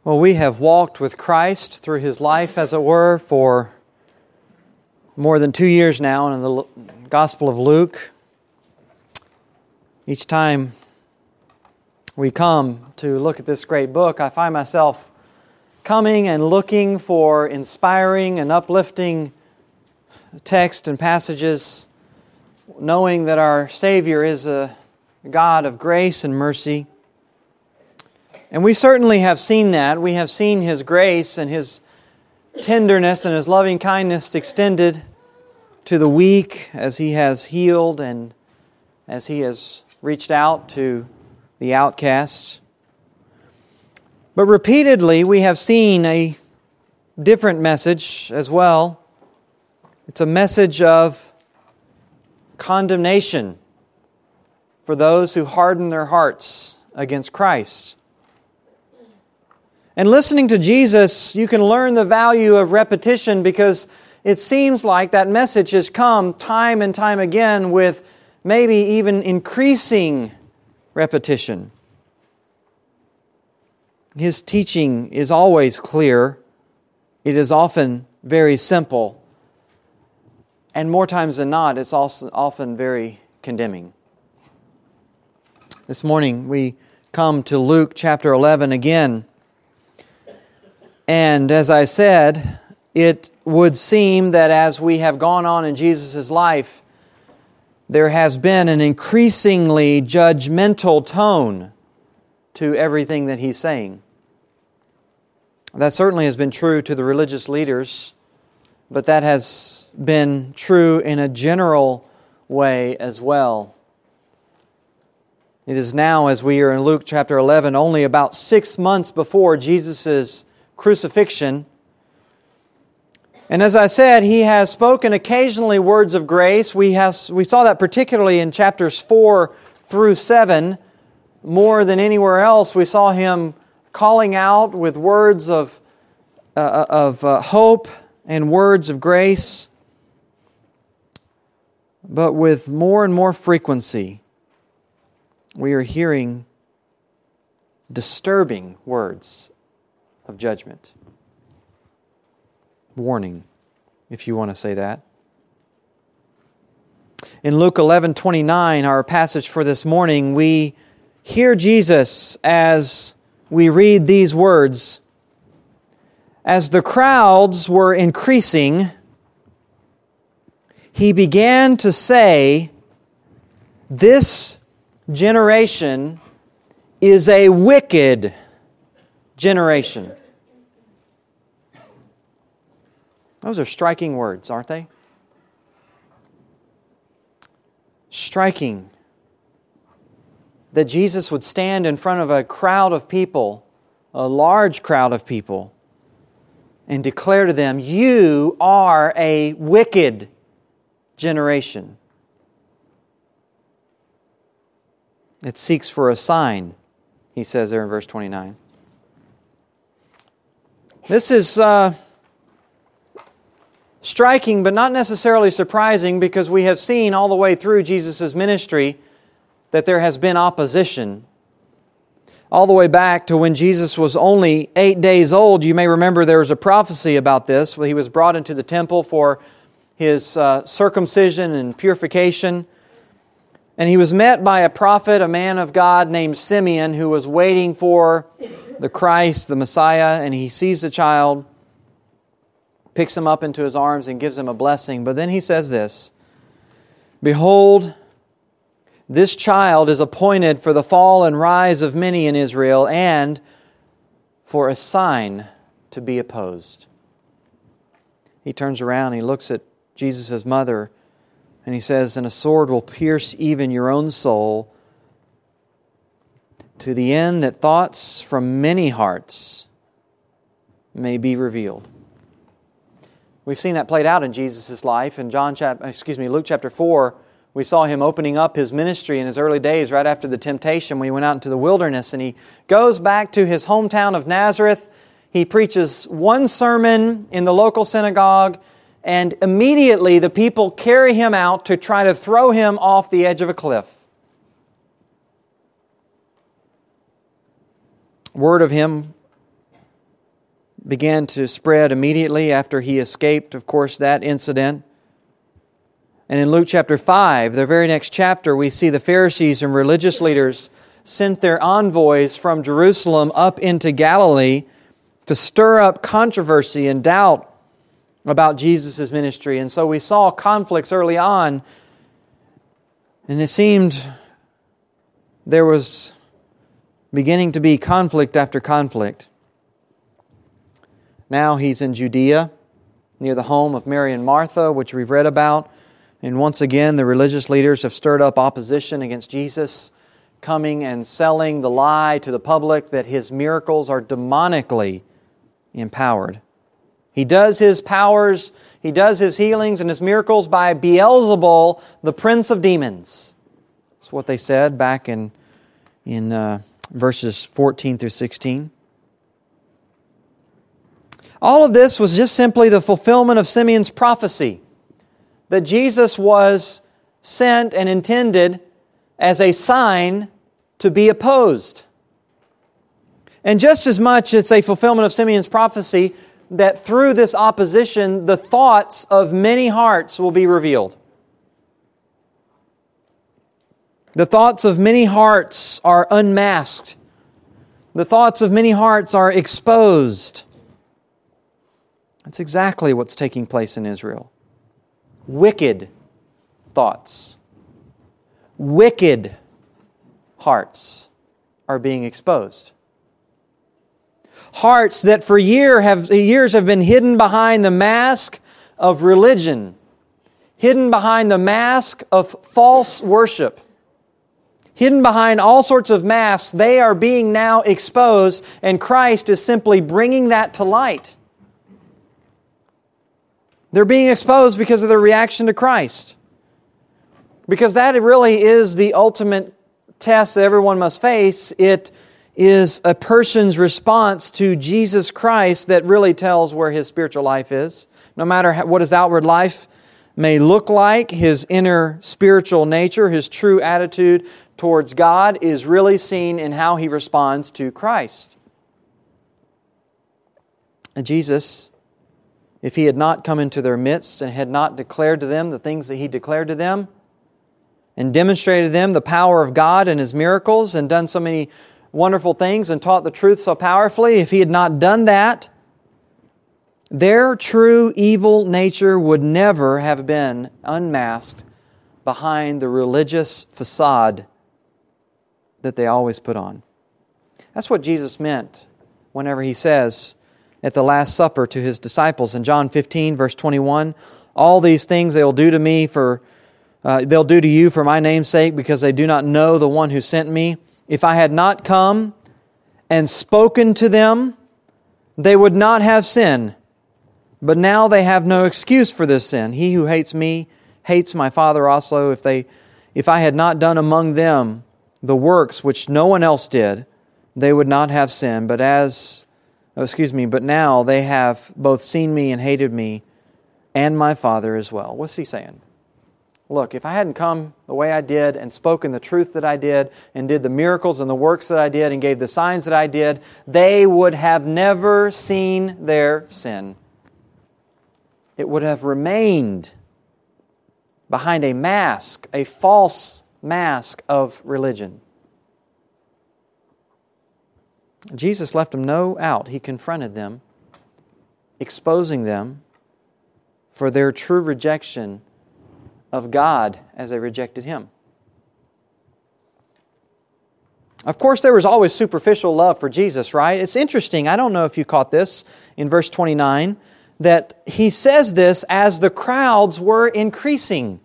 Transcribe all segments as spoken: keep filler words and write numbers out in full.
Well, we have walked with Christ through His life, as it were, for more than two years now in the Gospel of Luke. Each time we come to look at this great book, I find myself coming and looking for inspiring and uplifting text and passages, knowing that our Savior is a God of grace and mercy. And we certainly have seen that. We have seen His grace and His tenderness and His loving kindness extended to the weak as He has healed and as He has reached out to the outcasts. But repeatedly we have seen a different message as well. It's a message of condemnation for those who harden their hearts against Christ. And listening to Jesus, you can learn the value of repetition because it seems like that message has come time and time again with maybe even increasing repetition. His teaching is always clear. It is often very simple. And more times than not, it's also often very condemning. This morning we come to Luke chapter eleven again. And as I said, it would seem that as we have gone on in Jesus' life, there has been an increasingly judgmental tone to everything that He's saying. That certainly has been true to the religious leaders, but that has been true in a general way as well. It is now, as we are in Luke chapter eleven, only about six months before Jesus' crucifixion. And as I said, He has spoken occasionally words of grace. We, has, we saw that particularly in chapters four through seven. More than anywhere else, we saw Him calling out with words of, uh, of uh, hope and words of grace. But with more and more frequency, we are hearing disturbing words of judgment. Warning, if you want to say that. In Luke eleven twenty-nine, our passage for this morning, we hear Jesus as we read these words. As the crowds were increasing, He began to say, "This generation is a wicked generation." Those are striking words, aren't they? Striking that Jesus would stand in front of a crowd of people, a large crowd of people, and declare to them, "You are a wicked generation." It seeks for a sign, He says there in verse twenty-nine. This is uh, striking, but not necessarily surprising, because we have seen all the way through Jesus' ministry that there has been opposition. All the way back to when Jesus was only eight days old, you may remember there was a prophecy about this. He was brought into the temple for His uh, circumcision and purification. And He was met by a prophet, a man of God named Simeon, who was waiting for the Christ, the Messiah, and he sees the child, picks him up into his arms and gives him a blessing. But then he says this, "Behold, this child is appointed for the fall and rise of many in Israel, and for a sign to be opposed." He turns around and He looks at Jesus' mother, and He says, "And a sword will pierce even your own soul, to the end that thoughts from many hearts may be revealed." We've seen that played out in Jesus' life. In John chapter, excuse me, Luke chapter four, we saw Him opening up His ministry in His early days, right after the temptation, when He went out into the wilderness, and He goes back to His hometown of Nazareth. He preaches one sermon in the local synagogue, and immediately the people carry Him out to try to throw Him off the edge of a cliff. Word of Him began to spread immediately after he escaped, of course, that incident. And in Luke chapter five, the very next chapter, we see the Pharisees and religious leaders sent their envoys from Jerusalem up into Galilee to stir up controversy and doubt about Jesus' ministry. And so we saw conflicts early on, and it seemed there was beginning to be conflict after conflict. Now he's in Judea, near the home of Mary and Martha, which we've read about. And once again, the religious leaders have stirred up opposition against Jesus, coming and selling the lie to the public that His miracles are demonically empowered. He does His powers, He does His healings and His miracles by Beelzebul, the prince of demons. That's what they said back in, in uh, verses fourteen through sixteen. All of this was just simply the fulfillment of Simeon's prophecy that Jesus was sent and intended as a sign to be opposed. And just as much it's a fulfillment of Simeon's prophecy that through this opposition, the thoughts of many hearts will be revealed. The thoughts of many hearts are unmasked. The thoughts of many hearts are exposed. That's exactly what's taking place in Israel. Wicked thoughts, wicked hearts are being exposed. Hearts that for year have, years have been hidden behind the mask of religion, hidden behind the mask of false worship, hidden behind all sorts of masks, they are being now exposed, and Christ is simply bringing that to light. They're being exposed because of their reaction to Christ. Because that really is the ultimate test that everyone must face. It is a person's response to Jesus Christ that really tells where his spiritual life is. No matter what his outward life may look like, his inner spiritual nature, his true attitude towards God is really seen in how he responds to Christ. And Jesus, if He had not come into their midst and had not declared to them the things that He declared to them, and demonstrated to them the power of God and His miracles, and done so many wonderful things and taught the truth so powerfully, if He had not done that, their true evil nature would never have been unmasked behind the religious facade that they always put on. That's what Jesus meant whenever He says at the Last Supper to His disciples in John fifteen, verse twenty-one, all these things they will do to me for, uh, they'll do to you for my name's sake, because they do not know the one who sent me. If I had not come and spoken to them, they would not have sin. But now they have no excuse for this sin. He who hates me hates my Father also. If they, if I had not done among them the works which no one else did, they would not have sin. But as Oh, excuse me, but now they have both seen me and hated me and my Father as well. What's He saying? Look, if I hadn't come the way I did and spoken the truth that I did and did the miracles and the works that I did and gave the signs that I did, they would have never seen their sin. It would have remained behind a mask, a false mask of religion. Jesus left them no out. He confronted them, exposing them for their true rejection of God as they rejected Him. Of course, there was always superficial love for Jesus, right? It's interesting, I don't know if you caught this in verse twenty-nine, that He says this as the crowds were increasing.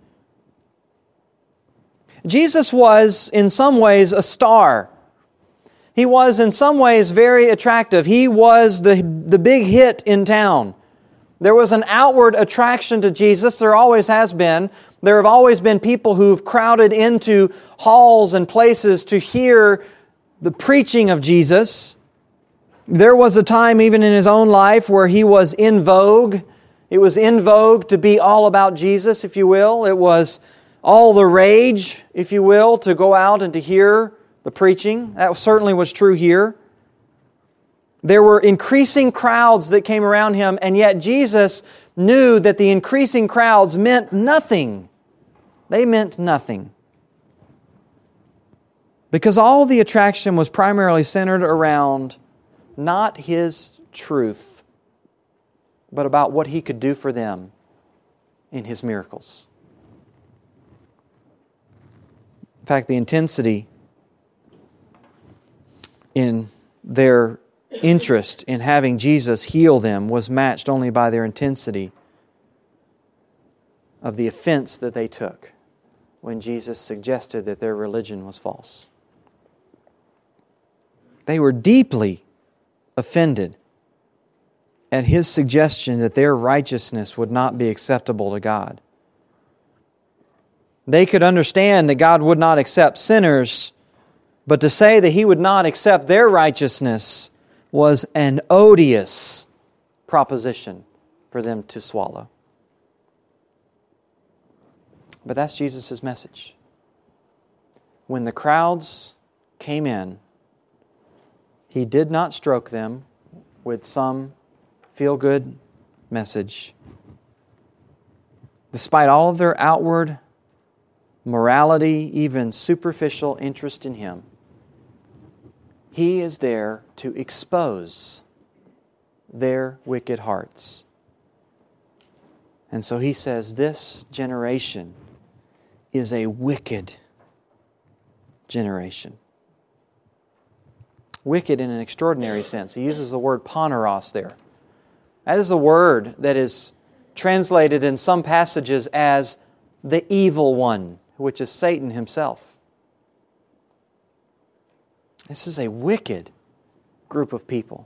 Jesus was, in some ways, a star. He was in some ways very attractive. He was the, the big hit in town. There was an outward attraction to Jesus. There always has been. There have always been people who've crowded into halls and places to hear the preaching of Jesus. There was a time even in His own life where He was in vogue. It was in vogue to be all about Jesus, if you will. It was all the rage, if you will, to go out and to hear the preaching. That certainly was true here. There were increasing crowds that came around Him, and yet Jesus knew that the increasing crowds meant nothing. They meant nothing. Because all the attraction was primarily centered around not His truth, but about what He could do for them in His miracles. In fact, the intensity in their interest in having Jesus heal them was matched only by their intensity of the offense that they took when Jesus suggested that their religion was false. They were deeply offended at His suggestion that their righteousness would not be acceptable to God. They could understand that God would not accept sinners, but to say that He would not accept their righteousness was an odious proposition for them to swallow. But that's Jesus' message. When the crowds came in, He did not stroke them with some feel-good message. Despite all of their outward morality, even superficial interest in Him, He is there to expose their wicked hearts. And so He says, this generation is a wicked generation. Wicked in an extraordinary sense. He uses the word poneros there. That is a word that is translated in some passages as the evil one, which is Satan himself. This is a wicked group of people.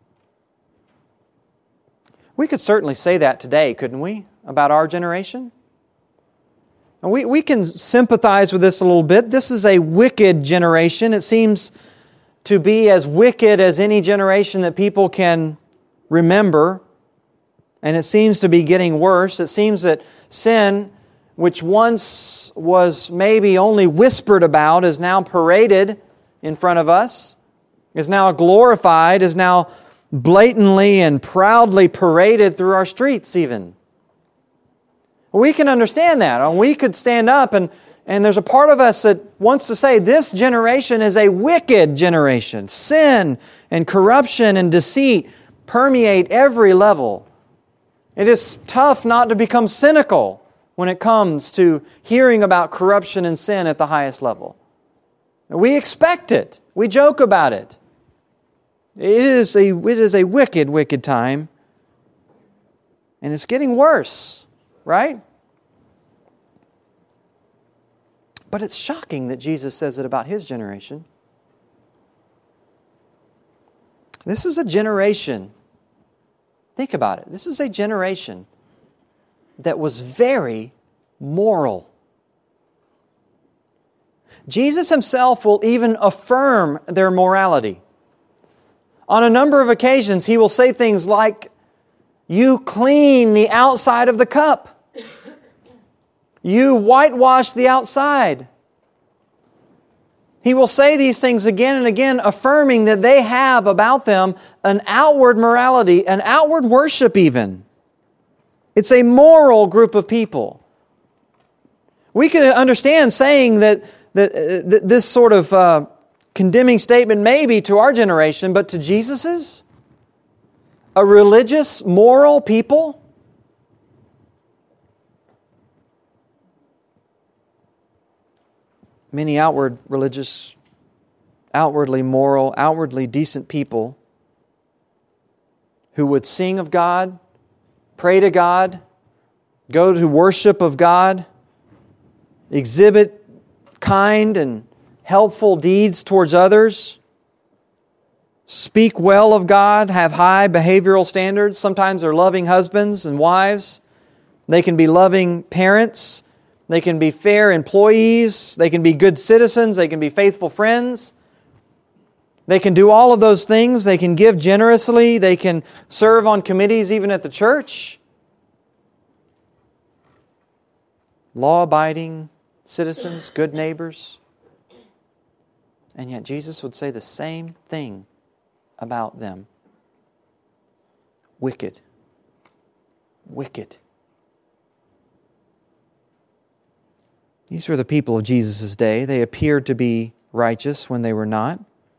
We could certainly say that today, couldn't we, about our generation? And we, we can sympathize with this a little bit. This is a wicked generation. It seems to be as wicked as any generation that people can remember. And it seems to be getting worse. It seems that sin, which once was maybe only whispered about, is now paraded in front of us, is now glorified, is now blatantly and proudly paraded through our streets even. We can understand that. We could stand up and, and there's a part of us that wants to say this generation is a wicked generation. Sin and corruption and deceit permeate every level. It is tough not to become cynical when it comes to hearing about corruption and sin at the highest level. We expect it. We joke about it. It is a, it is a wicked, wicked time. And it's getting worse, right? But it's shocking that Jesus says it about His generation. This is a generation, think about it, this is a generation that was very moral. Jesus Himself will even affirm their morality. On a number of occasions, He will say things like, you clean the outside of the cup. You whitewash the outside. He will say these things again and again, affirming that they have about them an outward morality, an outward worship even. It's a moral group of people. We can understand saying that, that, uh, that this sort of uh, condemning statement may be to our generation, but to Jesus's, a religious, moral people, many outward religious, outwardly moral, outwardly decent people who would sing of God, pray to God, go to worship of God, exhibit kind and helpful deeds towards others, speak well of God, have high behavioral standards. Sometimes they're loving husbands and wives. They can be loving parents. They can be fair employees. They can be good citizens. They can be faithful friends. They can do all of those things. They can give generously. They can serve on committees even at the church. Law-abiding citizens, good neighbors. And yet Jesus would say the same thing about them. Wicked. Wicked. These were the people of Jesus' day. They appeared to be righteous when they were not.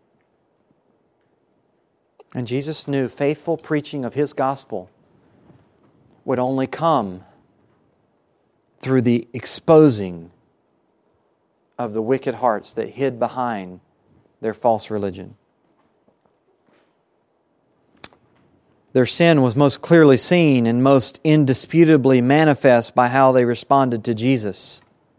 And Jesus knew faithful preaching of His gospel would only come through the exposing of the wicked hearts that hid behind their false religion. Their sin was most clearly seen and most indisputably manifest by how they responded to Jesus.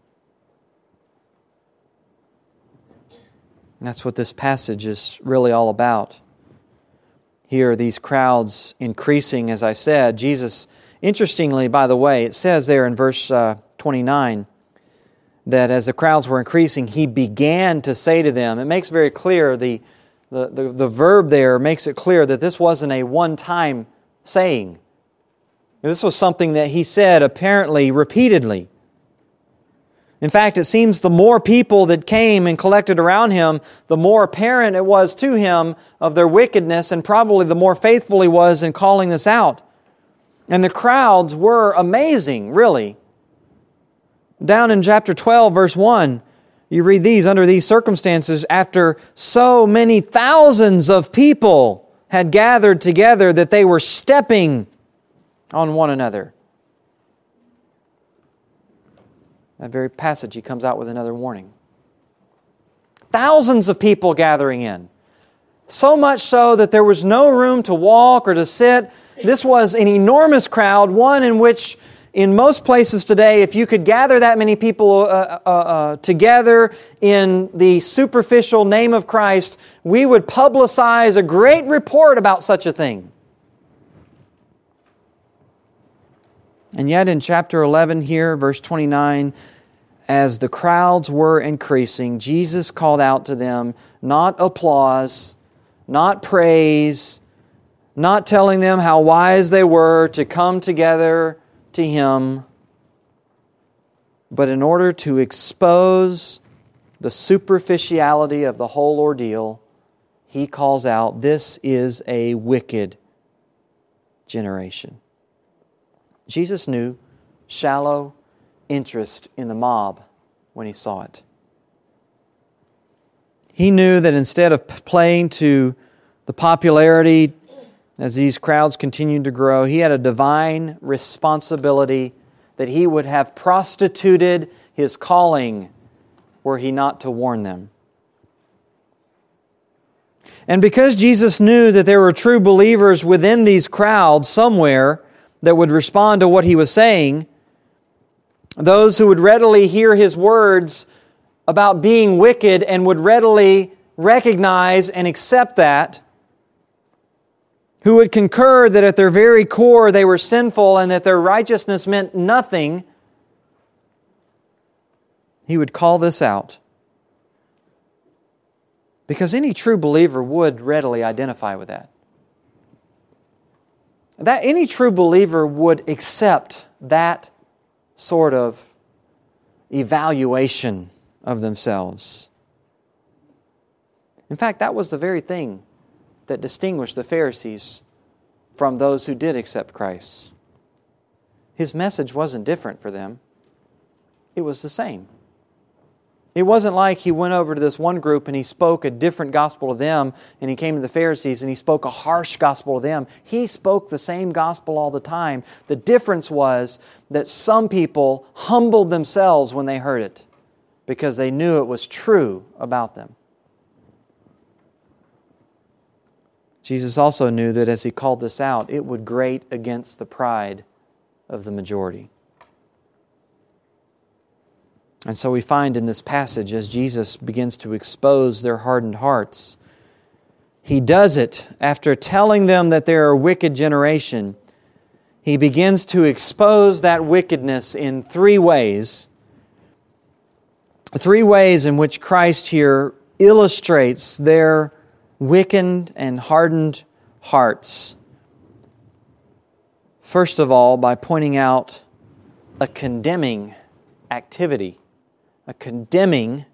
And that's what this passage is really all about. Here, these crowds increasing, as I said. Jesus, interestingly, by the way, it says there in verse uh, twenty-nine that as the crowds were increasing, He began to say to them. It makes very clear, the, the, the, the verb there makes it clear that this wasn't a one-time saying. This was something that He said apparently repeatedly. In fact, it seems the more people that came and collected around Him, the more apparent it was to Him of their wickedness, and probably the more faithful He was in calling this out. And the crowds were amazing, really. Down in chapter twelve, verse one, you read these, under these circumstances, after so many thousands of people had gathered together that they were stepping on one another. That very passage, He comes out with another warning. Thousands of people gathering in. So much so that there was no room to walk or to sit. This was an enormous crowd, one in which in most places today, if you could gather that many people uh, uh, uh, together in the superficial name of Christ, we would publicize a great report about such a thing. And yet in chapter eleven here, verse twenty-nine, as the crowds were increasing, Jesus called out to them, not applause, not praise, not telling them how wise they were to come together to Him, but in order to expose the superficiality of the whole ordeal, He calls out, this is a wicked generation. Jesus knew shallow interest in the mob when He saw it. He knew that instead of playing to the popularity as these crowds continued to grow, He had a divine responsibility that He would have prostituted His calling were He not to warn them. And because Jesus knew that there were true believers within these crowds somewhere that would respond to what He was saying, those who would readily hear His words about being wicked and would readily recognize and accept that, who would concur that at their very core they were sinful and that their righteousness meant nothing, He would call this out. Because any true believer would readily identify with that. That any true believer would accept that sort of evaluation of themselves. In fact, that was the very thing that distinguished the Pharisees from those who did accept Christ. His message wasn't different for them. It was the same. It wasn't like He went over to this one group and He spoke a different gospel to them, and He came to the Pharisees and He spoke a harsh gospel to them. He spoke the same gospel all the time. The difference was that some people humbled themselves when they heard it because they knew it was true about them. Jesus also knew that as He called this out, it would grate against the pride of the majority. And so we find in this passage, as Jesus begins to expose their hardened hearts, He does it after telling them that they're a wicked generation. He begins to expose that wickedness in three ways. Three ways in which Christ here illustrates their wicked and hardened hearts. First of all, by pointing out a condemning activity. A condemning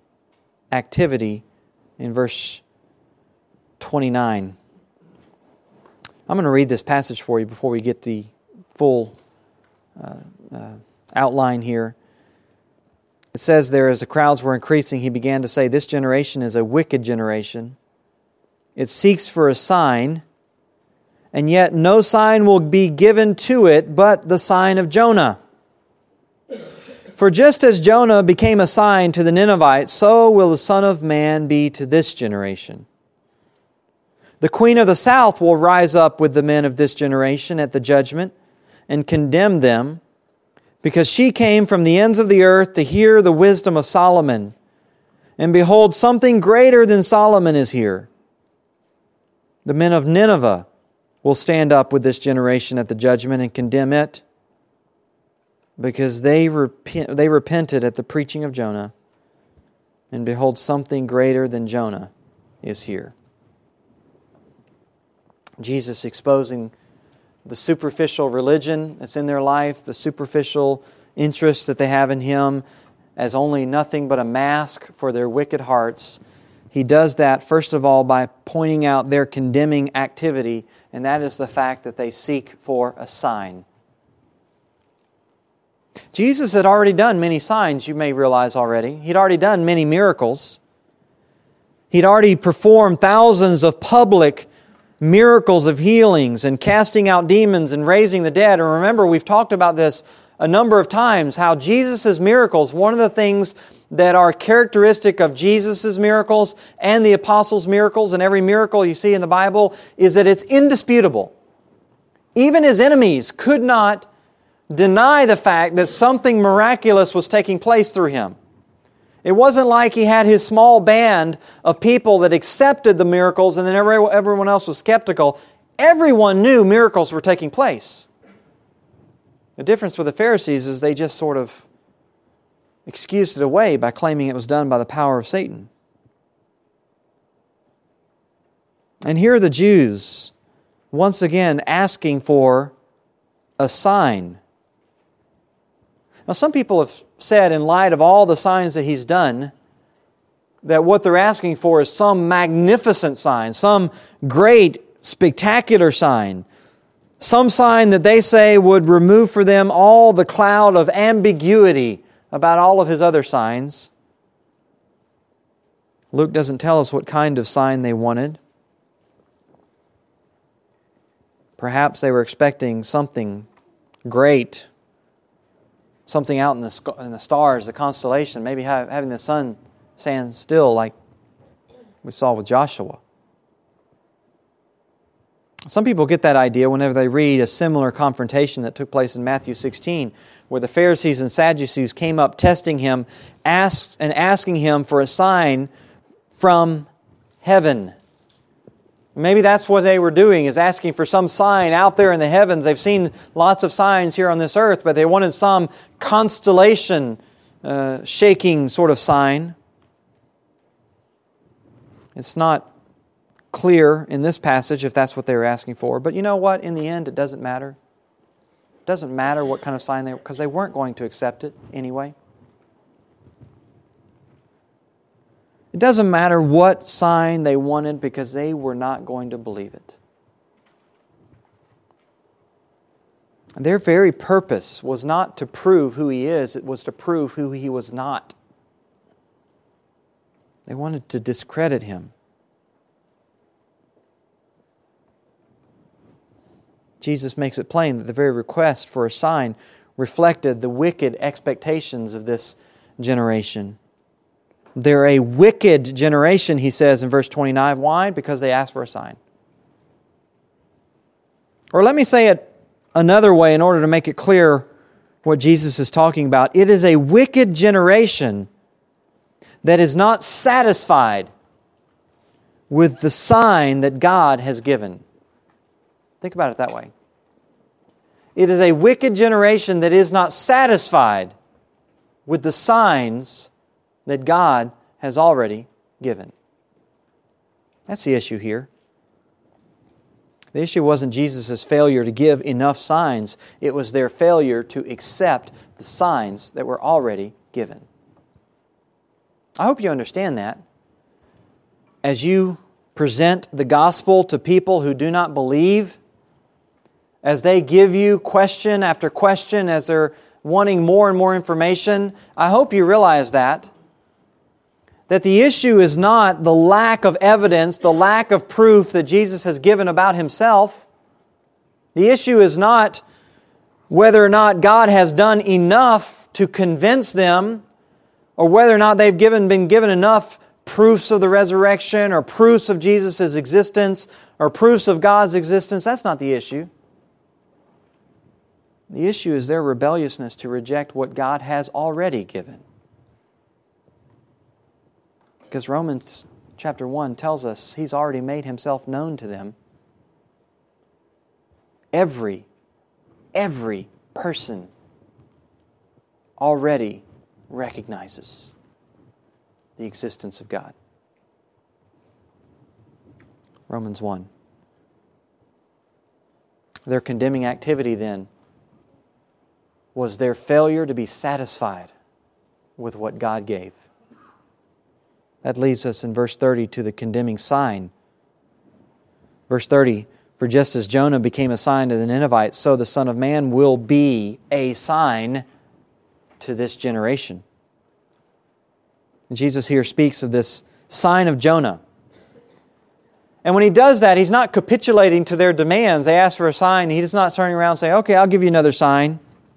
activity in verse twenty-nine. I'm going to read this passage for you before we get the full uh, uh, outline here. It says there, as the crowds were increasing, he began to say, "This generation is a wicked generation. It seeks for a sign, and yet no sign will be given to it but the sign of Jonah. For just as Jonah became a sign to the Ninevites, so will the Son of Man be to this generation. The queen of the south will rise up with the men of this generation at the judgment and condemn them, because she came from the ends of the earth to hear the wisdom of Solomon. And behold, something greater than Solomon is here. The men of Nineveh will stand up with this generation at the judgment and condemn it, because they repent, they repented at the preaching of Jonah. And behold, something greater than Jonah is here." Jesus exposing the superficial religion that's in their life, the superficial interest that they have in Him as only nothing but a mask for their wicked hearts. He does that, first of all, by pointing out their condemning activity, and that is the fact that they seek for a sign. Jesus had already done many signs, you may realize already. He'd already done many miracles. He'd already performed thousands of public miracles of healings and casting out demons and raising the dead. And remember, we've talked about this a number of times, how Jesus' miracles, one of the things that are characteristic of Jesus' miracles and the apostles' miracles and every miracle you see in the Bible, is that it's indisputable. Even His enemies could not deny the fact that something miraculous was taking place through Him. It wasn't like He had His small band of people that accepted the miracles and then everyone else was skeptical. Everyone knew miracles were taking place. The difference with the Pharisees is they just sort of excused it away by claiming it was done by the power of Satan. And here are the Jews, once again asking for a sign. Now, some people have said, in light of all the signs that He's done, that what they're asking for is some magnificent sign, some great, spectacular sign, some sign that they say would remove for them all the cloud of ambiguity about all of His other signs. Luke doesn't tell us what kind of sign they wanted. Perhaps they were expecting something great, something out in the in the stars, the constellation, maybe having the sun stand still like we saw with Joshua. Some people get that idea whenever they read a similar confrontation that took place in Matthew sixteen, where the Pharisees and Sadducees came up testing Him, asked and asking Him for a sign from heaven. Maybe that's what they were doing, is asking for some sign out there in the heavens. They've seen lots of signs here on this earth, but they wanted some constellation uh, shaking sort of sign. It's not clear in this passage if that's what they were asking for. But you know what? In the end, it doesn't matter. It doesn't matter what kind of sign they were, because they weren't going to accept it anyway. It doesn't matter what sign they wanted, because they were not going to believe it. Their very purpose was not to prove who He is, it was to prove who He was not. They wanted to discredit Him. Jesus makes it plain that the very request for a sign reflected the wicked expectations of this generation. They're a wicked generation, He says in verse twenty-nine. Why? Because they asked for a sign. Or let me say it another way in order to make it clear what Jesus is talking about. It is a wicked generation that is not satisfied with the sign that God has given. Think about it that way. It is a wicked generation that is not satisfied with the signs that God has already given. That's the issue here. The issue wasn't Jesus' failure to give enough signs. It was their failure to accept the signs that were already given. I hope you understand that. As you present the gospel to people who do not believe, as they give you question after question, as they're wanting more and more information, I hope you realize that. That the issue is not the lack of evidence, the lack of proof that Jesus has given about Himself. The issue is not whether or not God has done enough to convince them, or whether or not they've given, been given enough proofs of the resurrection, or proofs of Jesus' existence, or proofs of God's existence. That's not the issue. The issue is their rebelliousness to reject what God has already given. Because Romans chapter one tells us He's already made Himself known to them. Every, every person already recognizes the existence of God. Romans one. Their condemning activity then was their failure to be satisfied with what God gave. That leads us in verse thirty to the condemning sign. Verse thirty, for just as Jonah became a sign to the Ninevites, so the Son of Man will be a sign to this generation. And Jesus here speaks of this sign of Jonah. And when He does that, He's not capitulating to their demands. They ask for a sign. He's not turning around and saying, okay, I'll give you another sign.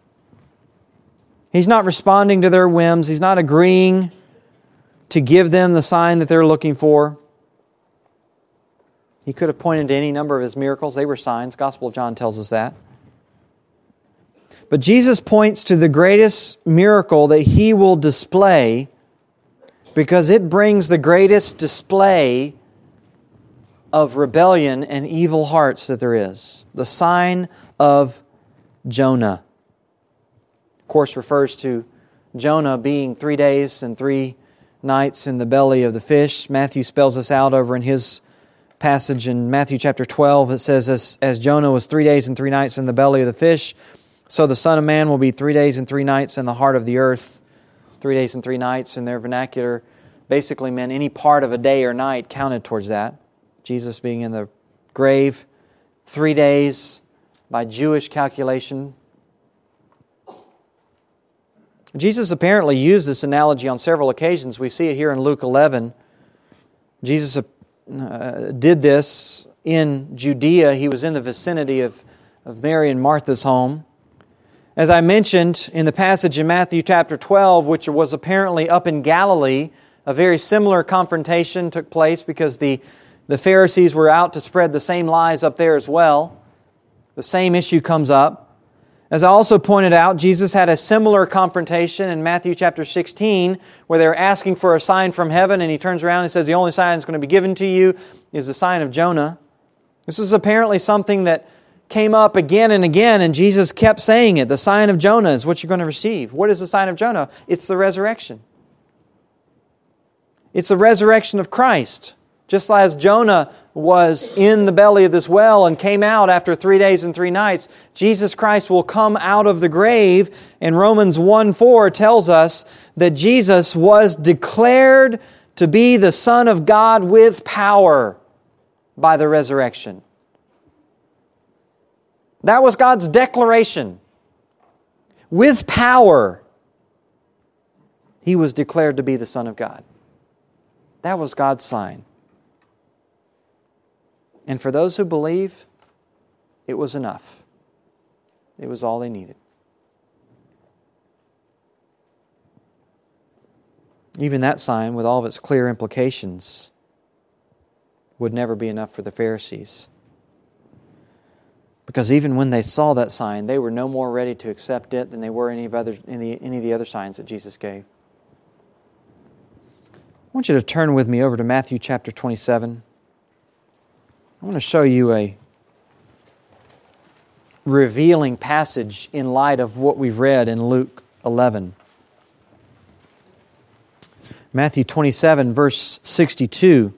He's not responding to their whims. He's not agreeing to give them the sign that they're looking for. He could have pointed to any number of His miracles. They were signs. Gospel of John tells us that. But Jesus points to the greatest miracle that He will display, because it brings the greatest display of rebellion and evil hearts that there is. The sign of Jonah. Of course, refers to Jonah being three days and three nights in the belly of the fish. Matthew spells this out over in his passage in Matthew chapter twelve. It says, as, as Jonah was three days and three nights in the belly of the fish, so the Son of Man will be three days and three nights in the heart of the earth. Three days and three nights in their vernacular basically meant any part of a day or night counted towards that. Jesus being in the grave three days by Jewish calculation. Jesus apparently used this analogy on several occasions. We see it here in Luke eleven. Jesus uh, did this in Judea. He was in the vicinity of, of Mary and Martha's home. As I mentioned in the passage in Matthew chapter twelve, which was apparently up in Galilee, a very similar confrontation took place because the, the Pharisees were out to spread the same lies up there as well. The same issue comes up. As I also pointed out, Jesus had a similar confrontation in Matthew chapter sixteen, where they're asking for a sign from heaven, and He turns around and says, the only sign that's going to be given to you is the sign of Jonah. This is apparently something that came up again and again, and Jesus kept saying it. The sign of Jonah is what you're going to receive. What is the sign of Jonah? It's the resurrection. It's the resurrection of Christ. Just as Jonah was in the belly of this well and came out after three days and three nights, Jesus Christ will come out of the grave. And Romans one four tells us that Jesus was declared to be the Son of God with power by the resurrection. That was God's declaration. With power, He was declared to be the Son of God. That was God's sign. And for those who believe, it was enough. It was all they needed. Even that sign, with all of its clear implications, would never be enough for the Pharisees. Because even when they saw that sign, they were no more ready to accept it than they were any of, other, any, any of the other signs that Jesus gave. I want you to turn with me over to Matthew chapter twenty-seven. I want to show you a revealing passage in light of what we've read in Luke eleven. Matthew twenty-seven, verse sixty-two,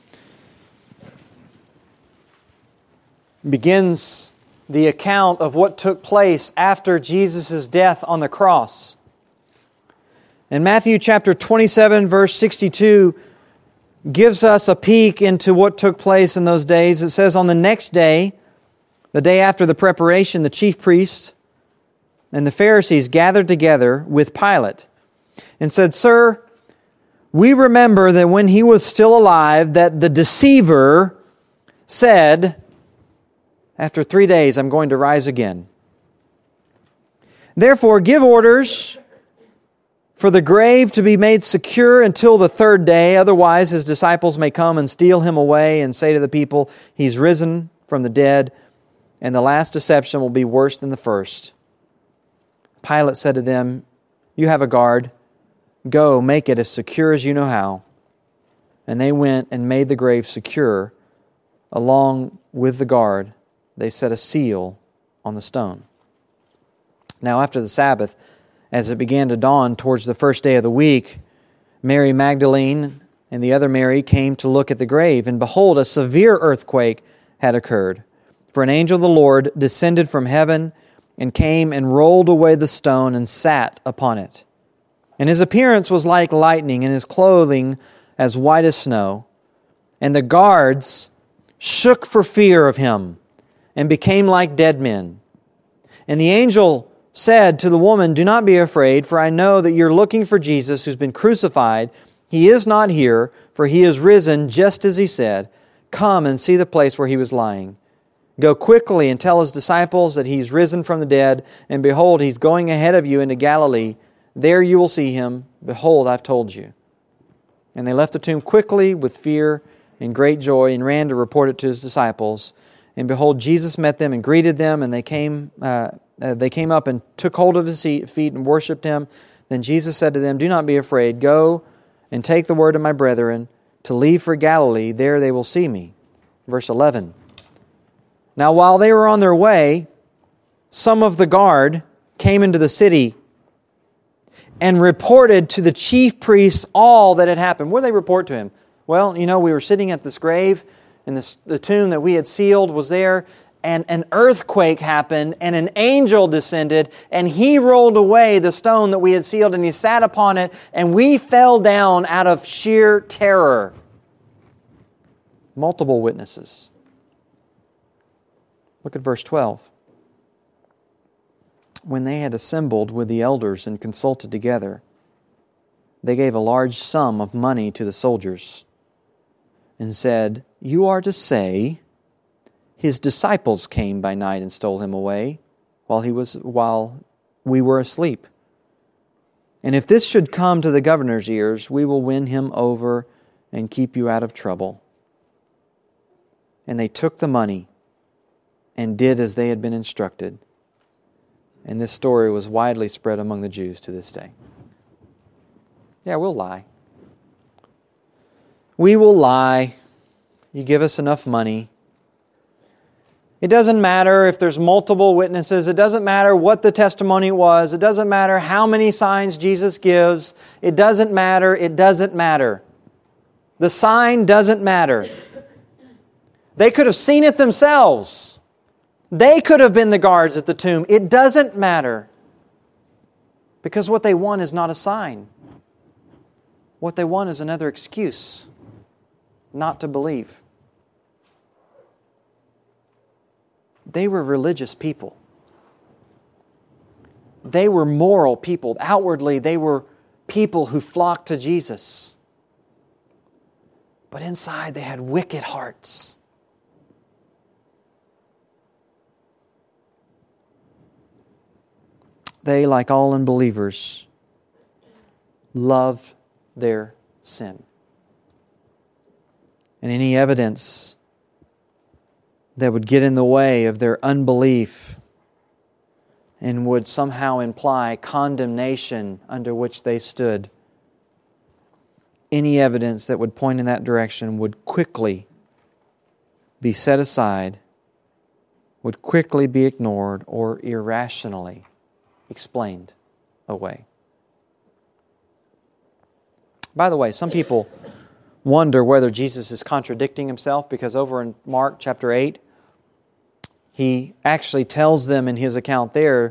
begins the account of what took place after Jesus' death on the cross. And Matthew chapter twenty-seven, verse sixty-two, gives us a peek into what took place in those days. It says, on the next day, The day after the preparation, the chief priests and the Pharisees gathered together with Pilate and said, "Sir, we remember that when he was still alive, that the deceiver said, 'After three days I'm going to rise again.' Therefore, give orders for the grave to be made secure until the third day. Otherwise, his disciples may come and steal him away and say to the people, 'He's risen from the dead,' and the last deception will be worse than the first." Pilate said to them, "You have a guard. Go, make it as secure as you know how." And they went and made the grave secure. Along with the guard, they set a seal on the stone. Now after the Sabbath, as it began to dawn towards the first day of the week, Mary Magdalene and the other Mary came to look at the grave, and behold, a severe earthquake had occurred. For an angel of the Lord descended from heaven and came and rolled away the stone and sat upon it. And his appearance was like lightning, and his clothing as white as snow. And the guards shook for fear of him and became like dead men. And the angel said to the woman, "Do not be afraid, for I know that you're looking for Jesus who's been crucified. He is not here, for he is risen just as he said. Come and see the place where he was lying. Go quickly and tell his disciples that he's risen from the dead, and behold, he's going ahead of you into Galilee. There you will see him. Behold, I've told you." And they left the tomb quickly with fear and great joy and ran to report it to his disciples. And behold, Jesus met them and greeted them, and they came uh, uh, they came up and took hold of his feet and worshipped him. Then Jesus said to them, "Do not be afraid. Go and take the word of my brethren to leave for Galilee. There they will see me." Verse eleven. Now while they were on their way, some of the guard came into the city and reported to the chief priests all that had happened. What did they report to him? Well, you know, we were sitting at this grave, and this, the tomb that we had sealed was there, and an earthquake happened, and an angel descended, and he rolled away the stone that we had sealed, and he sat upon it, and we fell down out of sheer terror. Multiple witnesses. Look at verse twelve. When they had assembled with the elders and consulted together, they gave a large sum of money to the soldiers and said, "You are to say, his disciples came by night and stole him away while he was while we were asleep. And if this should come to the governor's ears, we will win him over and keep you out of trouble." And they took the money and did as they had been instructed. And this story was widely spread among the Jews to this day. Yeah, we'll lie. We will lie. You give us enough money. It doesn't matter if there's multiple witnesses. It doesn't matter what the testimony was. It doesn't matter how many signs Jesus gives. It doesn't matter. It doesn't matter. The sign doesn't matter. They could have seen it themselves. They could have been the guards at the tomb. It doesn't matter. Because what they want is not a sign. What they want is another excuse not to believe. They were religious people. They were moral people. Outwardly, they were people who flocked to Jesus. But inside, they had wicked hearts. They, like all unbelievers, love their sin. And any evidence that would get in the way of their unbelief and would somehow imply condemnation under which they stood, any evidence that would point in that direction would quickly be set aside, would quickly be ignored, or irrationally explained away. By the way, some people wonder whether Jesus is contradicting himself, because over in Mark chapter eight, he actually tells them in his account there,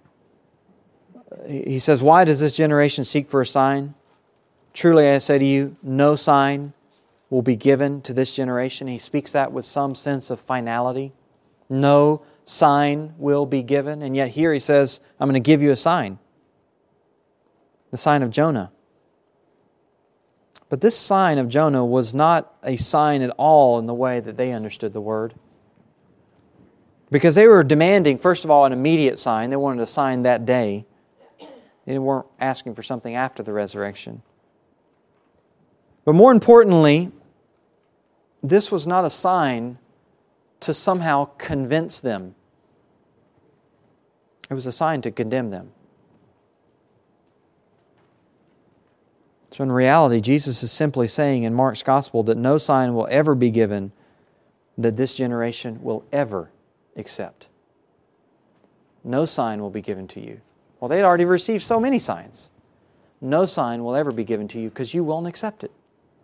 he says, "Why does this generation seek for a sign? Truly I say to you, no sign will be given to this generation." He speaks that with some sense of finality. No sign will be given. And yet here He says, I'm going to give you a sign. The sign of Jonah. But this sign of Jonah was not a sign at all in the way that they understood the word. Because they were demanding, first of all, an immediate sign. They wanted a sign that day. They weren't asking for something after the resurrection. But more importantly, this was not a sign to somehow convince them. It was a sign to condemn them. So in reality, Jesus is simply saying in Mark's Gospel that no sign will ever be given that this generation will ever accept. No sign will be given to you. Well, they had already received so many signs. No sign will ever be given to you because you won't accept it.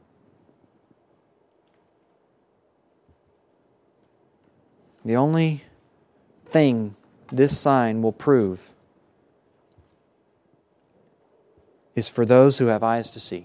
The only thing this sign will prove is for those who have eyes to see.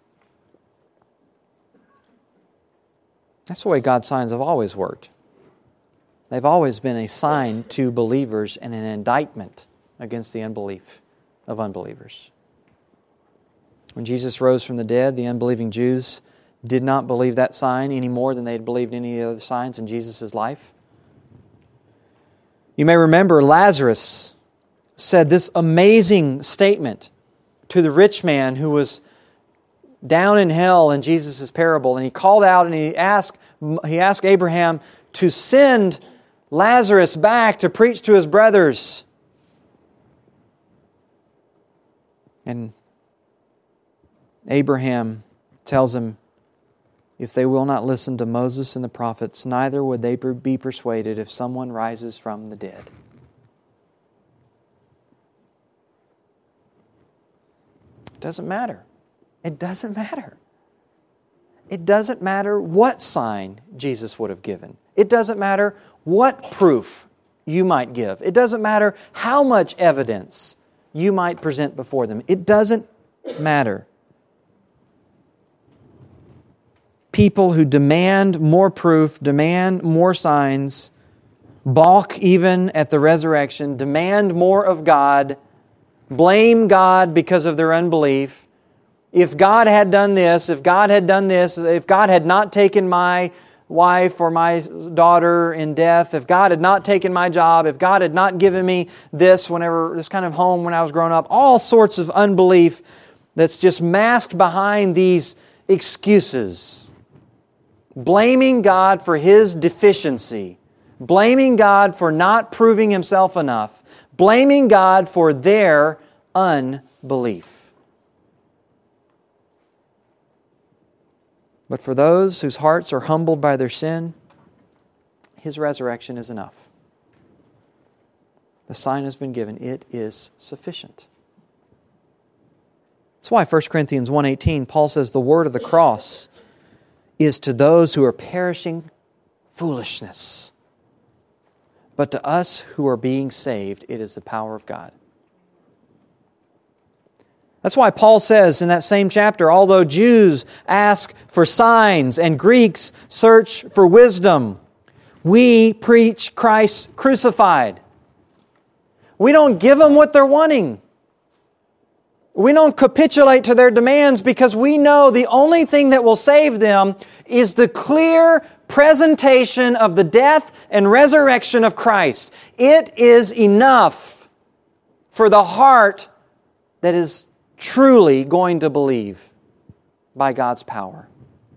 That's the way God's signs have always worked. They've always been a sign to believers and an indictment against the unbelief of unbelievers. When Jesus rose from the dead, the unbelieving Jews did not believe that sign any more than they had believed any of the other signs in Jesus' life. You may remember Lazarus said this amazing statement to the rich man who was down in hell in Jesus' parable. And he called out and he asked, he asked Abraham to send Lazarus back to preach to his brothers. And Abraham tells him, if they will not listen to Moses and the prophets, neither would they be persuaded if someone rises from the dead. It doesn't matter. It doesn't matter. It doesn't matter what sign Jesus would have given. It doesn't matter what proof you might give. It doesn't matter how much evidence you might present before them. It doesn't matter. People who demand more proof, demand more signs, balk even at the resurrection, demand more of God, blame God because of their unbelief. If God had done this, if God had done this, if God had not taken my wife or my daughter in death, if God had not taken my job, if God had not given me this whenever, this kind of home when I was growing up, all sorts of unbelief that's just masked behind these excuses. Blaming God for His deficiency. Blaming God for not proving Himself enough. Blaming God for their unbelief. But for those whose hearts are humbled by their sin, His resurrection is enough. The sign has been given. It is sufficient. That's why First Corinthians one eighteen, Paul says, the word of the cross is to those who are perishing foolishness. But to us who are being saved, it is the power of God. That's why Paul says in that same chapter, although Jews ask for signs and Greeks search for wisdom, we preach Christ crucified. We don't give them what they're wanting. We don't capitulate to their demands because we know the only thing that will save them is the clear presentation of the death and resurrection of Christ. It is enough for the heart that is truly going to believe by God's power.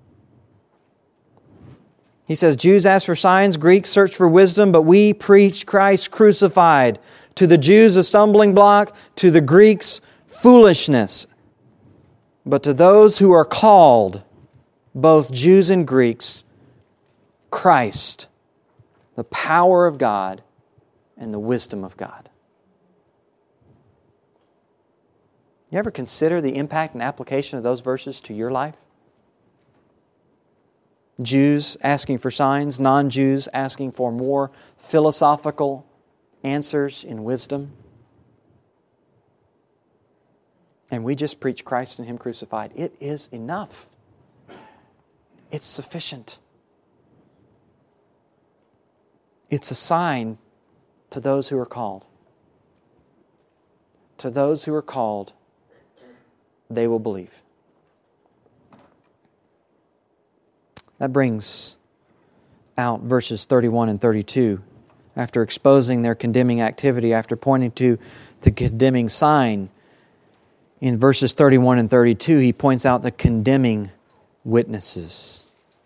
He says, Jews ask for signs, Greeks search for wisdom, but we preach Christ crucified. To the Jews a stumbling block, to the Greeks foolishness. But to those who are called, both Jews and Greeks, Christ, the power of God and the wisdom of God. You ever consider the impact and application of those verses to your life? Jews asking for signs, non-Jews asking for more philosophical answers in wisdom. And we just preach Christ and Him crucified. It is enough. It's sufficient. It's a sign To those who are called. To those who are called, they will believe. That brings out verses thirty-one and thirty-two. After exposing their condemning activity, after pointing to the condemning sign, in verses thirty-one and thirty-two, he points out the condemning witnesses.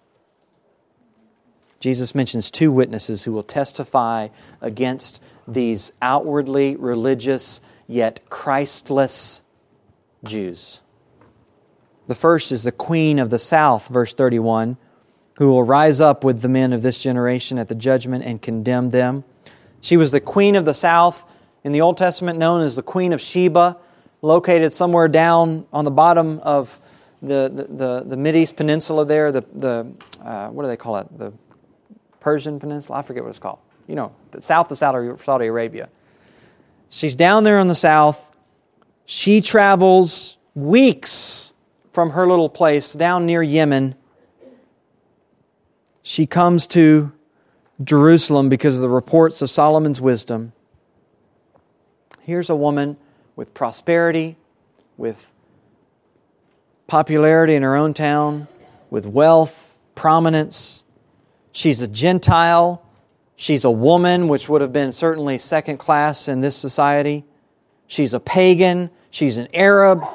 Jesus mentions two witnesses who will testify against these outwardly religious yet Christless Jews. The first is the queen of the south, verse thirty-one, who will rise up with the men of this generation at the judgment and condemn them. She was the queen of the south, in the Old Testament known as the Queen of Sheba, located somewhere down on the bottom of the the, the, the Mideast Peninsula there, the, the uh, what do they call it? The Persian Peninsula? I forget what it's called. You know, the south of Saudi Arabia. She's down there in the south. She travels weeks from her little place down near Yemen. She comes to Jerusalem because of the reports of Solomon's wisdom. Here's a woman with prosperity, with popularity in her own town, with wealth, prominence. She's a Gentile. She's a woman, which would have been certainly second class in this society. She's a pagan. She's an Arab.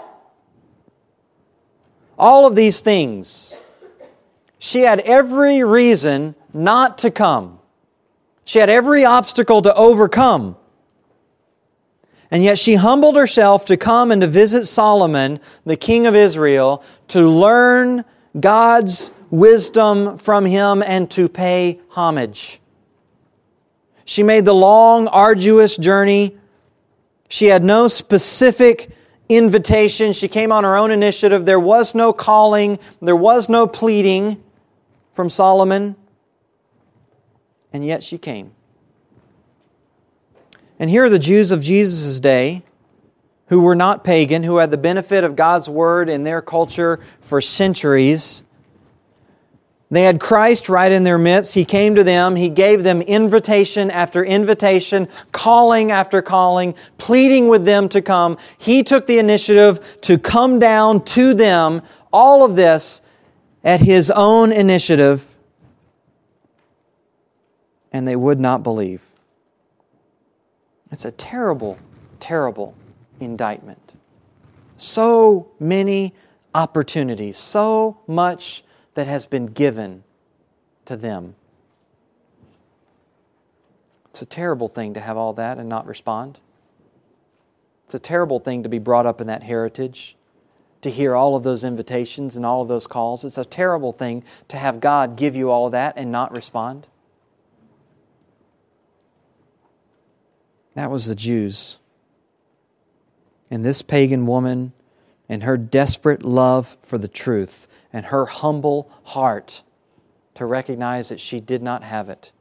All of these things. She had every reason not to come. She had every obstacle to overcome. And yet she humbled herself to come and to visit Solomon, the king of Israel, to learn God's wisdom from him and to pay homage. She made the long, arduous journey. She had no specific invitation. She came on her own initiative. There was no calling. There was no pleading from Solomon. And yet she came. And here are the Jews of Jesus' day who were not pagan, who had the benefit of God's Word in their culture for centuries. They had Christ right in their midst. He came to them. He gave them invitation after invitation, calling after calling, pleading with them to come. He took the initiative to come down to them, all of this at His own initiative, and they would not believe. It's a terrible, terrible indictment. So many opportunities, so much that has been given to them. It's a terrible thing to have all that and not respond. It's a terrible thing to be brought up in that heritage, to hear all of those invitations and all of those calls. It's a terrible thing to have God give you all of that and not respond. That was the Jews. And this pagan woman and her desperate love for the truth and her humble heart to recognize that she did not have it,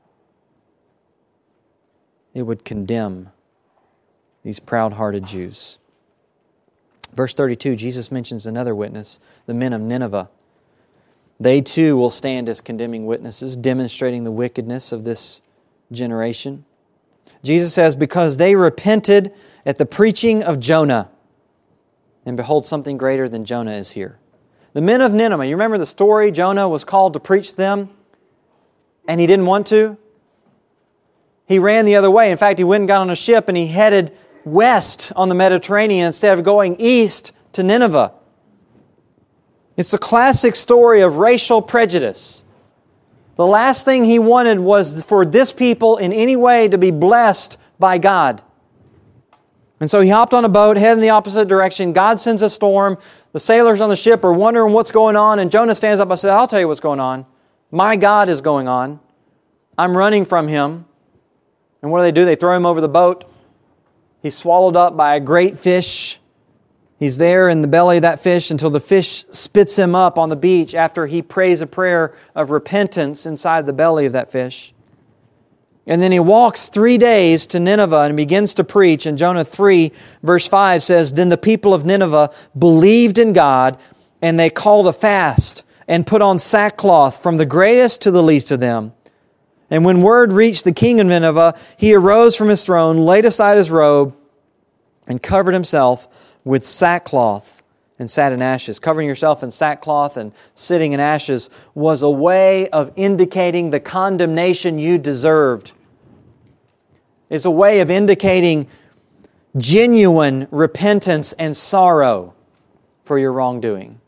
it would condemn these proud-hearted Jews. Verse thirty-two, Jesus mentions another witness, the men of Nineveh. They too will stand as condemning witnesses, demonstrating the wickedness of this generation. Jesus says, because they repented at the preaching of Jonah. And behold, something greater than Jonah is here. The men of Nineveh, you remember the story? Jonah was called to preach to them, and he didn't want to. He ran the other way. In fact, he went and got on a ship, and he headed west on the Mediterranean instead of going east to Nineveh. It's the classic story of racial prejudice. The last thing he wanted was for this people in any way to be blessed by God. And so he hopped on a boat, headed in the opposite direction. God sends a storm. The sailors on the ship are wondering what's going on. And Jonah stands up and says, I'll tell you what's going on. My God is going on. I'm running from Him. And what do they do? They throw him over the boat. He's swallowed up by a great fish. He's there in the belly of that fish until the fish spits him up on the beach after he prays a prayer of repentance inside the belly of that fish. And then he walks three days to Nineveh and begins to preach. And Jonah three, verse five says, Then the people of Nineveh believed in God, and they called a fast and put on sackcloth from the greatest to the least of them. And when word reached the king of Nineveh, he arose from his throne, laid aside his robe, and covered himself with sackcloth and sat in ashes. Covering yourself in sackcloth and sitting in ashes was a way of indicating the condemnation you deserved. It's a way of indicating genuine repentance and sorrow for your wrongdoing.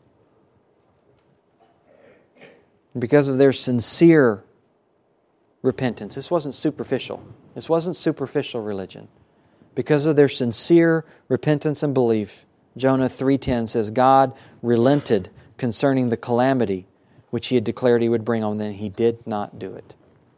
Because of their sincere repentance. This wasn't superficial. This wasn't superficial religion. Because of their sincere repentance and belief, Jonah three ten says, God relented concerning the calamity which He had declared He would bring on them. He did not do it.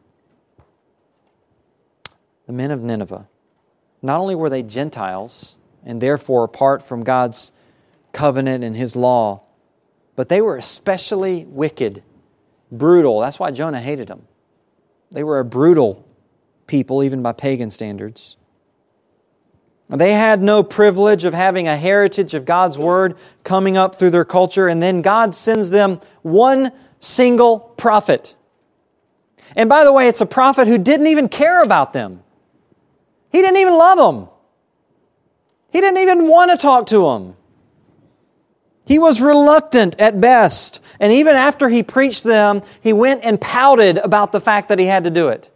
The men of Nineveh, not only were they Gentiles and therefore apart from God's covenant and His law, but they were especially wicked, brutal. That's why Jonah hated them. They were a brutal people, even by pagan standards. They had no privilege of having a heritage of God's Word coming up through their culture, and then God sends them one single prophet. And by the way, it's a prophet who didn't even care about them. He didn't even love them. He didn't even want to talk to them. He was reluctant at best. And even after he preached to them, he went and pouted about the fact that he had to do it.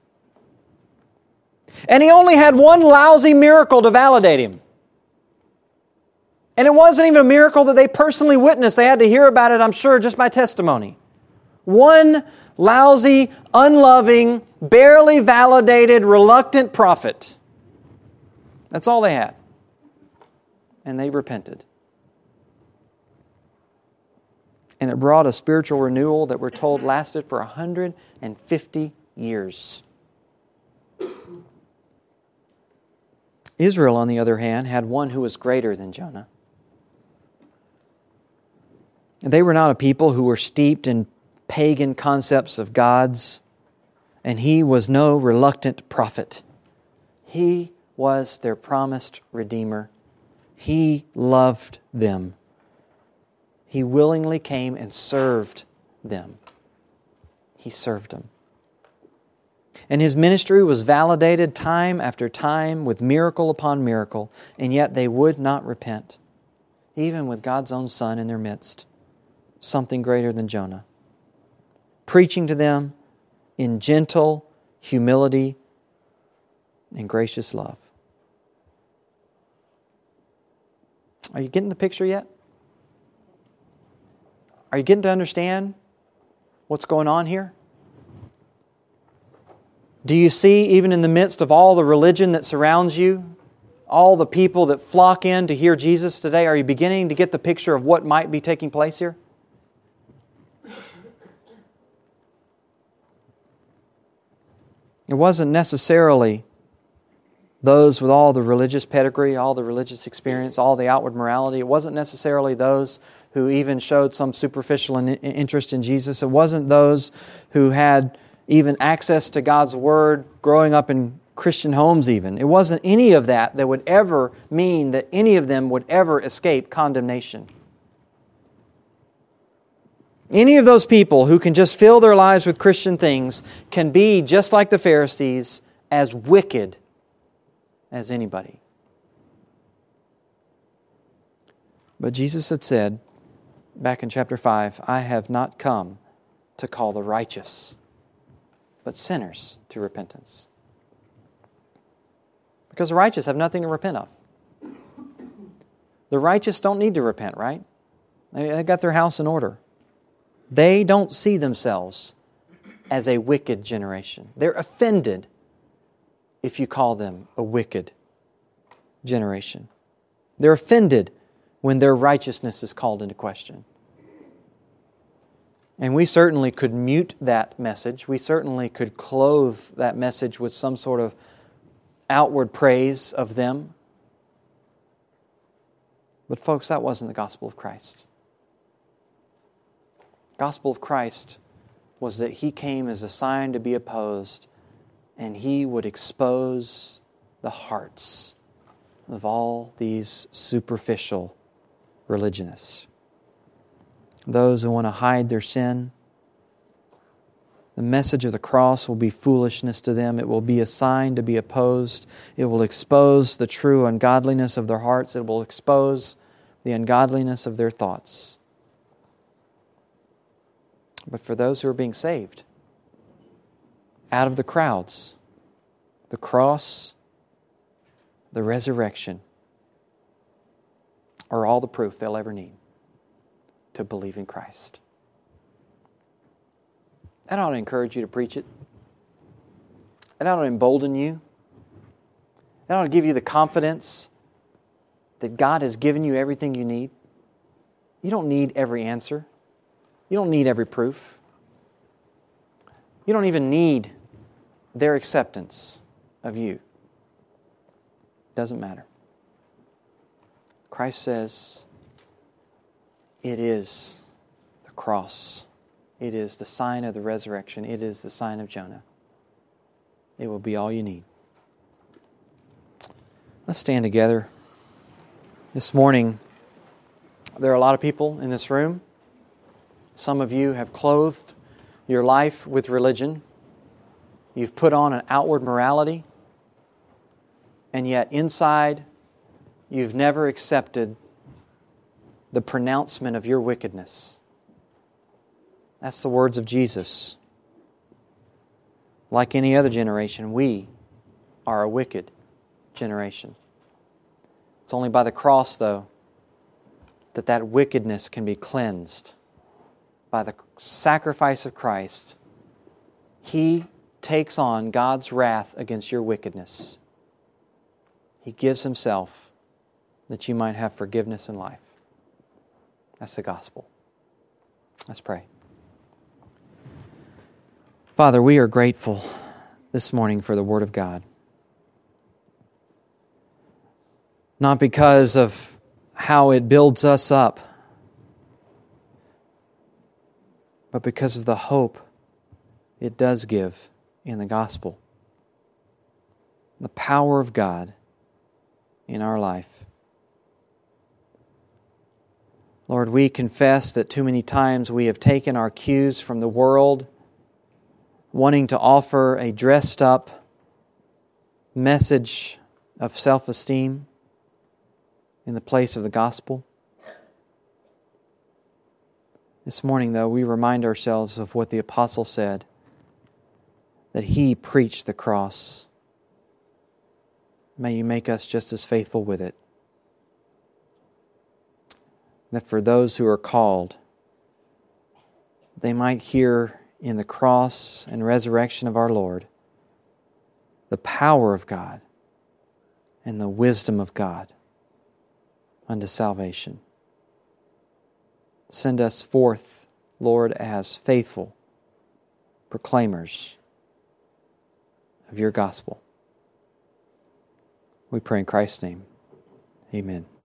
And he only had one lousy miracle to validate him. And it wasn't even a miracle that they personally witnessed. They had to hear about it, I'm sure, just by testimony. One lousy, unloving, barely validated, reluctant prophet. That's all they had. And they repented. And it brought a spiritual renewal that we're told lasted for one hundred fifty years. Israel, on the other hand, had one who was greater than Jonah. And they were not a people who were steeped in pagan concepts of gods, and he was no reluctant prophet. He was their promised Redeemer. He loved them. He willingly came and served them. He served them. And His ministry was validated time after time with miracle upon miracle, and yet they would not repent, even with God's own Son in their midst, something greater than Jonah, preaching to them in gentle humility and gracious love. Are you getting the picture yet? Are you getting to understand what's going on here? Do you see, even in the midst of all the religion that surrounds you, all the people that flock in to hear Jesus today, are you beginning to get the picture of what might be taking place here? It wasn't necessarily those with all the religious pedigree, all the religious experience, all the outward morality. It wasn't necessarily those who even showed some superficial interest in Jesus. It wasn't those who had even access to God's Word, growing up in Christian homes even. It wasn't any of that that would ever mean that any of them would ever escape condemnation. Any of those people who can just fill their lives with Christian things can be, just like the Pharisees, as wicked as anybody. But Jesus had said, back in chapter five, I have not come to call the righteous, but sinners to repentance. Because the righteous have nothing to repent of. The righteous don't need to repent, right? They got their house in order. They don't see themselves as a wicked generation. They're offended if you call them a wicked generation. They're offended when their righteousness is called into question. And we certainly could mute that message. We certainly could clothe that message with some sort of outward praise of them. But folks, that wasn't the gospel of Christ. The gospel of Christ was that He came as a sign to be opposed, and He would expose the hearts of all these superficial religionists. Those who want to hide their sin, The message of the cross will be foolishness to them. It will be a sign to be opposed. It will expose the true ungodliness of their hearts. It will expose the ungodliness of their thoughts. But for those who are being saved, out of the crowds, the cross, the resurrection are all the proof they'll ever need to believe in Christ. That ought to encourage you to preach it. That ought to embolden you. That ought to give you the confidence that God has given you everything you need. You don't need every answer. You don't need every proof. You don't even need their acceptance of you. It doesn't matter. Christ says, it is the cross. It is the sign of the resurrection. It is the sign of Jonah. It will be all you need. Let's stand together. This morning, there are a lot of people in this room. Some of you have clothed your life with religion. You've put on an outward morality. And yet inside, you've never accepted the pronouncement of your wickedness. That's the words of Jesus. Like any other generation, we are a wicked generation. It's only by the cross, though, that that wickedness can be cleansed. By the sacrifice of Christ, He takes on God's wrath against your wickedness. He gives Himself that you might have forgiveness in life. That's the gospel. Let's pray. Father, we are grateful this morning for the Word of God. Not because of how it builds us up, but because of the hope it does give in the gospel. The power of God in our life. Lord, we confess that too many times we have taken our cues from the world, wanting to offer a dressed up message of self-esteem in the place of the gospel. This morning, though, we remind ourselves of what the apostle said, that he preached the cross. May you make us just as faithful with it. That for those who are called, they might hear in the cross and resurrection of our Lord the power of God and the wisdom of God unto salvation. Send us forth, Lord, as faithful proclaimers of your gospel. We pray in Christ's name. Amen.